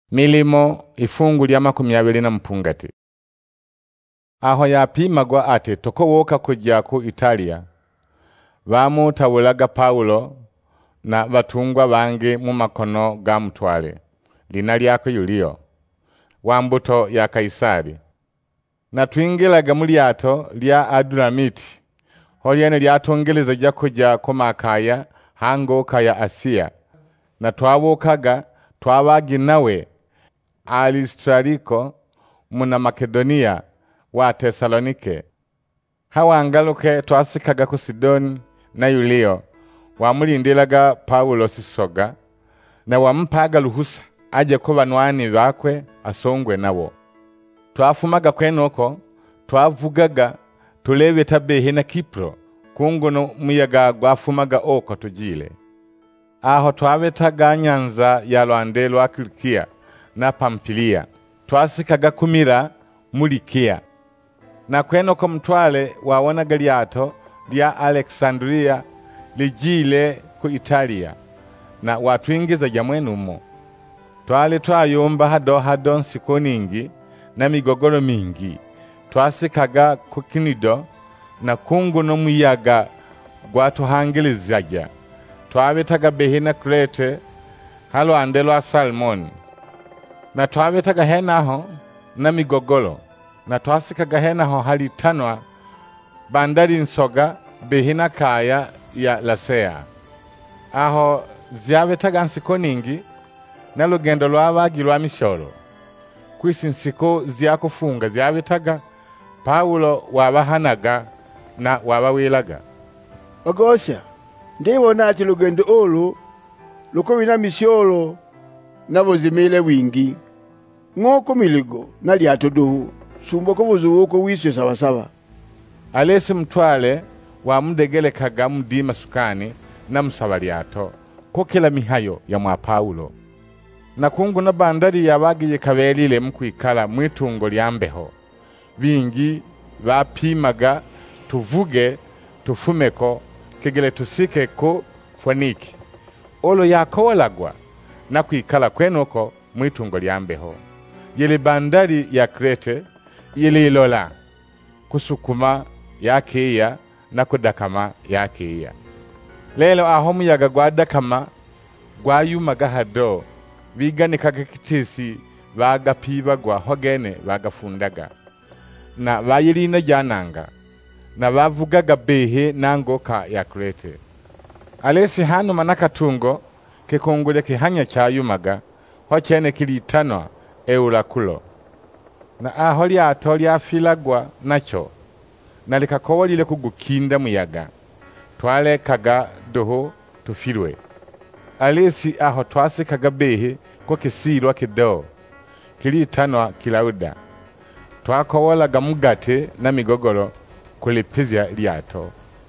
Milimo ifungu lya 20. Aho yapimagwa ate tokowoka kujja ku Italia. Bamutawulaga Paulo na batungwa bange mu makono ga mutwale. Lina lyako Yulio, wambuto ya Kaisari. Na twingilaga mu lyato lya Adulamiti. Holyene lyatongeleza ja kujja ku Makaya hangoka ya Asia. Na twawokaga twabagi nawe Alistariko muna Makedonia wa Tesalonike. Hawangaluke twasikaga ku Sidoni na Yulio wamulindilaga Paulo sisoga na wampaga luhusa aje ko banwani bakwe asongwe nabo. Twafumaga kwenoko twavugaga tulebeta behe na Kipro kungono muyaga gwafumaga oko tujile. Aho twabetaga nyanza ya Lwande lwa Kilikia na Pampilia. Twasikaga kumira Mulikia. Na kwenoko mtwale wawonaga lyato lya Alexandria lijile ku Italia na watwingiza jamwenumo. Twale twayomba hado nsiko ningi na migogoro mingi. Twasikaga ku Kinido na kungono muyaga gwatuhangilizaja. Twabetaga behe na Krete Lwande lwa Salmoni. Na twabetaga henaho na migogoro. Na twasikaga henaho halitanwa bandari nsoga behe na kaya ya Lasea. Aho zyabetaga nsiko ningi na lugendo lwabagi lwa mishoro. Kwisi nsiko zyakufunga zyabetaga Paulo wabahanaga na wabawilaga. Bagosha, ndibona ati lugendo olu luko bina mishoro nabo zimile wingi. Ngoko miligo na lyato duhu sumbo ko buzuko wiswe sawa. Alesi mtwale wa mudegelekaga mudima sukani na msaba lyato ko kila mihayo ya mwa Paulo. Na kungu na bandari yabagiye kabelile mkwikala mwitungo lyambeho. Bingi bapimaga tuvuge tufumeko kegele tusike ko Foniki. Olo yakowalagwa na kwikala kwenoko mwitungo lyambeho. Yele bandari ya Krete yele ilola kusukuma yakeya na kudakama yakeya. Lelo aho muyaga gwa Dakama gwayumaga hado biganikaga kitisi bagapibagwa hogene bagafundaga na bayirina jananga na bavugaga behe nangoka ya Krete. Alesi hano manakatungo kekongule kihanya chayumaga hochene kilitanwa Eulakulo. Na aho lyato lyafilagwa nacho na likakowalile kugukinda muyaga. Twalekaga doho tufilwe. Alesi aho twasikaga behe ko kisilwa kido kilitanwa Kilauda. Twakowalaga mugate na migogoro kulipizya lyato.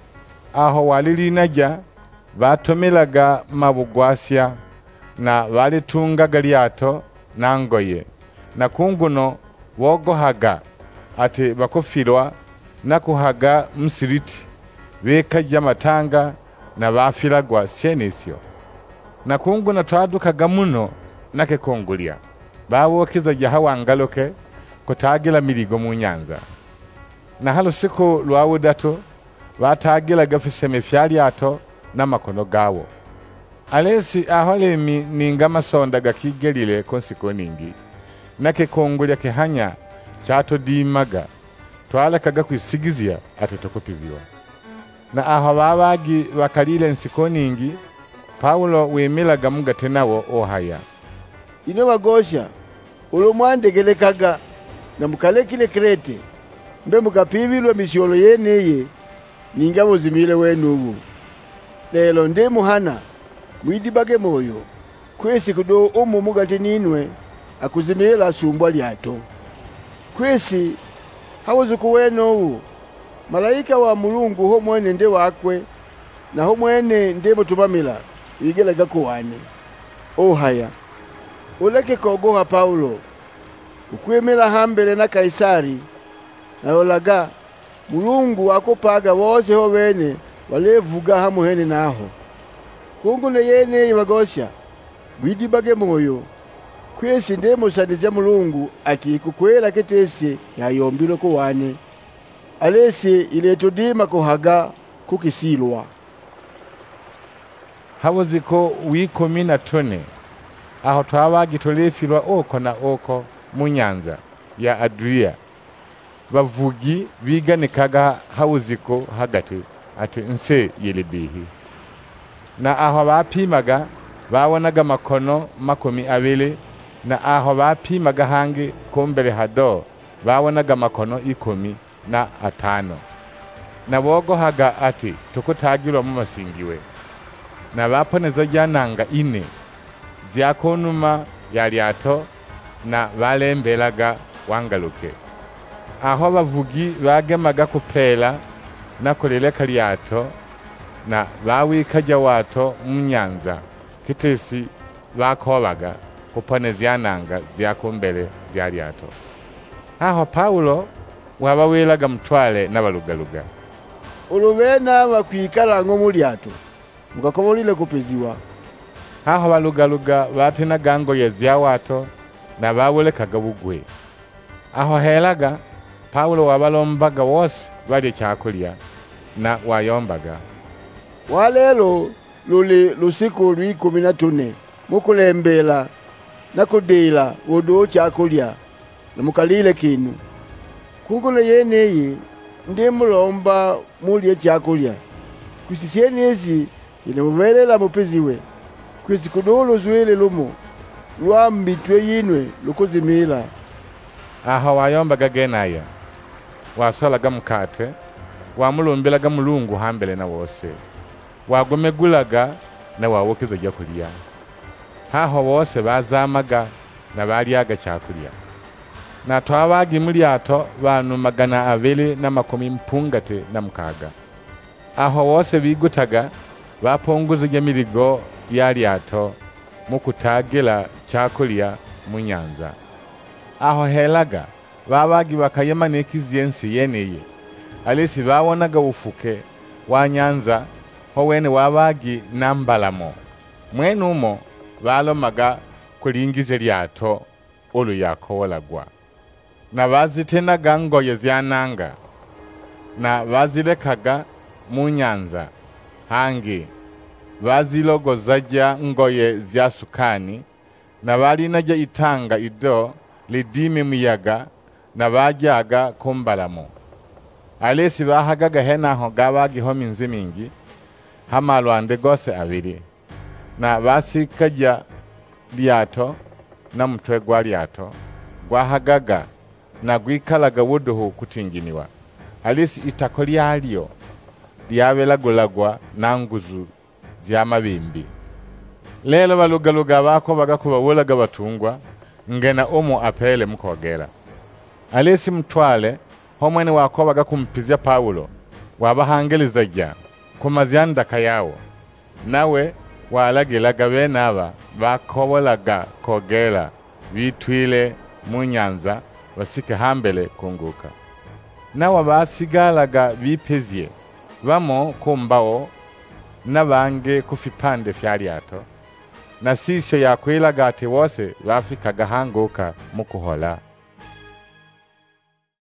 Aho walilinaja batomelaga mabugwasya na walitungaga lyato na ngoye. Na kunguno wogohaga ati bakofilwa na kuhaga msiriti wekaja matanga na bafilagwa senesyo. Na kunguno twadukaga muno na kekongulya bawokiza jahawangaloke kutagila miligo mu nyanza. Na halo siku lwawudato batagilaga fiseme fyalyato na makono gawo. Alesi aholemi ninga masonda gakigelile konsiko ningi na kekongulya kehanya chato dimaga twalekaga kwisigizya ati tokupiziwa. Na aho babagi bakalile nsiko ningi Paulo wemilaga mugate nawo ohaya. Ino bagosha ulo mwandegelekaga na mukalekile Krete mbe mukapibilwa misholo yeneye ningabo zimile wenubu. Lelo ndi muhana mwidibage moyo kwesi kudo mugate ninwe akuzimila sumbwa lyato. Kwesi hawuzuku wenowu malaika wa Mulungu ho mwene nde wakwe na ho mwene nde mutumamila yigelega kuwane. Ohaya uleke kogoha Paulo ukwemela hambele na Kaisari na olaga Mulungu akopaga wose ho bene walevuga hamuhene naho. Kungu ne yene bagosha mwidibage moyo kwesi ndemusaniza Mulungu ati kukwela ketesi yayombile kuwane alesi ile tudima kuhaga kukisilwa. Habuziko w'ikumi na tune aho twabagi tulefilwa oko na oko mu nyanza ya Adria. Bavugi biganikaga habuziko hagati ati nse yelebihi. Na aho bapimaga babonaga makono 20 na aho bapimaga hangi kumbere hado babonaga makono 15. Na bogohaga ati tukutagirwa mu masingiwe. Na baponeza jananga 4 zyakonuma ya lyato na balembelaga wangaluke. Aho bavugi bagemaga kupela na kuleleka lyato na bawikaja wato mu nyanza kitesi bakobaga kuponeza yananga zyakumbele zya lyato. Aho Paulo wabawelaga mutwale n'abalugaluga. Ulubena bakwikala ngo mu lyato mukakobolile kupeziwa. Aho balugaluga batena gango yezya wato na bawelekaga bugwe. Aho helaga Paulo wabalombaga wose bali cyakulya na wayombaga. Walelo luli lusiku lw'14 mukulembela na kudila wodo cyakulya na mukalile kinu. Kunguno yeneye ndi mulomba mulye cyakulya. Kusisienezi ine mubelela mupeziwe. Kwisi kudolo zwele lumo lwambitwe yinwe lukuzimila. Aho wayombaga genaya wasolaga mukate wamulombelaga Mulungu hambele na wose wagomegulaga na wawokeza jya kulya. Aho wose bazamaga na balyaga cyakulya. Na twabagi mulyato bantu 216. Aho wose bigutaga baponguza miligo ya lyato mukutagila cyakulya mu nyanza. Aho helaga babagi bakayemana ekizyensi yeneye alesi bawonaga ufuke wa nyanza ho wene wabagi nambalamo mwenumo balomaga kulingize lyato olu yakolagwa. Na bazitenaga ngoye zyananga na bazilekaga mu nyanza hangi bazilogozaja ngoye zya sukani na balinaja itanga ido lidime muyaga na bajaga kumbalamo. Alesi bahagaga henaho gabagi homi nzimingi hamalwande gose 2 na basikaja lyato na mutwe gwa lyato gwahagaga na gwikalaga wuduhu kutinginiwa. Alesi itako lyalyo lyabelagulagwa na nguzu zya mabimbi. Lelo balugaluga bako bagakubawulaga batungwa ngena apele mukogera. Alesi mtwale homwene wakobaga kumpizya Paulo wabahangelizaja kumazyanda kayawo. Nawe walagilaga benaba bakobolaga kogera bitwile mu nyanza basike hambele kunguka. Nawe basigalaga bipezye bamo kumbawo nabange kufipande fya lyato. Na sisyo yakwilaga ati wose bafikaga hanguka mukuhola.